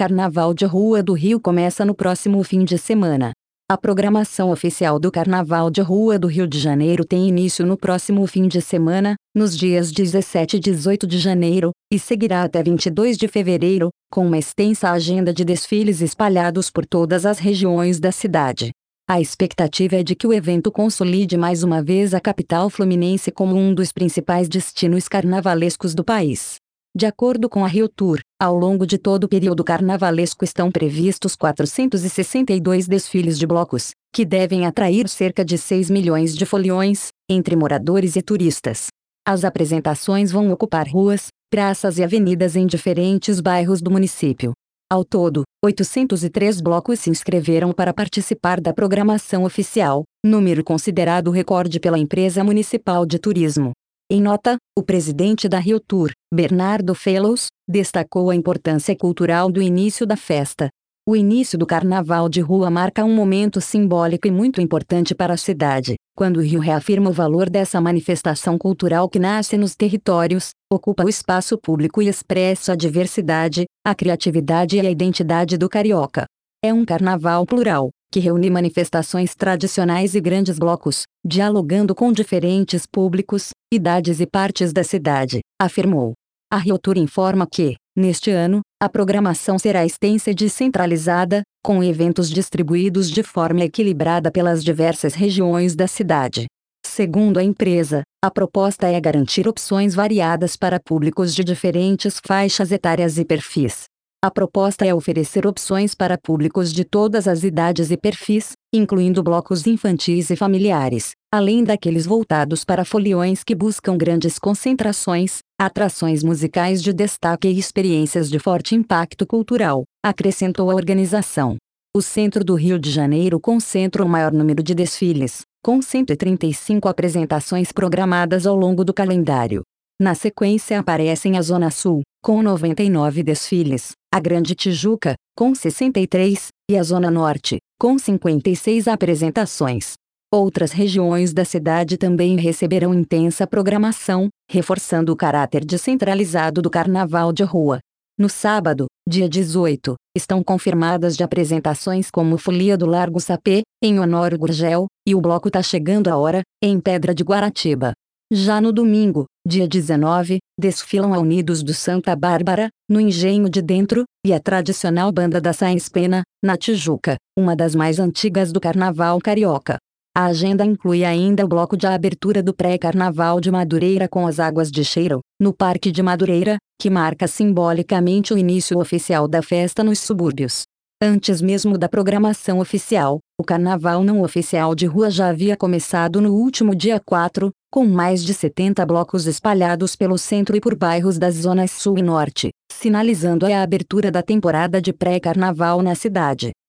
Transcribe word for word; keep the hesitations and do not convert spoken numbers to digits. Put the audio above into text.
Carnaval de Rua do Rio começa no próximo fim de semana. A programação oficial do Carnaval de Rua do Rio de Janeiro tem início no próximo fim de semana, nos dias dezessete e dezoito de janeiro, e seguirá até vinte e dois de fevereiro, com uma extensa agenda de desfiles espalhados por todas as regiões da cidade. A expectativa é de que o evento consolide mais uma vez a capital fluminense como um dos principais destinos carnavalescos do país. De acordo com a Rio Tour, ao longo de todo o período carnavalesco estão previstos quatrocentos e sessenta e dois desfiles de blocos, que devem atrair cerca de seis milhões de foliões, entre moradores e turistas. As apresentações vão ocupar ruas, praças e avenidas em diferentes bairros do município. Ao todo, oitocentos e três blocos se inscreveram para participar da programação oficial, número considerado recorde pela empresa municipal de turismo. Em nota, o presidente da Rio Tour, Bernardo Fellows, destacou a importância cultural do início da festa. O início do Carnaval de Rua marca um momento simbólico e muito importante para a cidade, quando o Rio reafirma o valor dessa manifestação cultural que nasce nos territórios, ocupa o espaço público e expressa a diversidade, a criatividade e a identidade do carioca. É um carnaval plural, que reúne manifestações tradicionais e grandes blocos, dialogando com diferentes públicos, idades e partes da cidade, afirmou. A Rio Tour informa que, neste ano, a programação será extensa e descentralizada, com eventos distribuídos de forma equilibrada pelas diversas regiões da cidade. Segundo a empresa, a proposta é garantir opções variadas para públicos de diferentes faixas etárias e perfis. A proposta é oferecer opções para públicos de todas as idades e perfis, incluindo blocos infantis e familiares, além daqueles voltados para foliões que buscam grandes concentrações, atrações musicais de destaque e experiências de forte impacto cultural, acrescentou a organização. O centro do Rio de Janeiro concentra o maior número de desfiles, com cento e trinta e cinco apresentações programadas ao longo do calendário. Na sequência aparecem a Zona Sul, com noventa e nove desfiles, a Grande Tijuca, com sessenta e três, e a Zona Norte, com cinquenta e seis apresentações. Outras regiões da cidade também receberão intensa programação, reforçando o caráter descentralizado do Carnaval de Rua. No sábado, dia dezoito, estão confirmadas de apresentações como Folia do Largo Sapê, em Honório Gurgel, e o Bloco Tá Chegando a Hora, em Pedra de Guaratiba. Já no domingo, dia dezenove, desfilam a Unidos do Santa Bárbara, no Engenho de Dentro, e a tradicional Banda da Sáenz Pena, na Tijuca, uma das mais antigas do Carnaval carioca. A agenda inclui ainda o bloco de abertura do pré-carnaval de Madureira com as Águas de Cheiro, no Parque de Madureira, que marca simbolicamente o início oficial da festa nos subúrbios. Antes mesmo da programação oficial, o Carnaval não oficial de rua já havia começado no último dia quatro, com mais de setenta blocos espalhados pelo centro e por bairros das zonas sul e norte, sinalizando a abertura da temporada de pré-carnaval na cidade.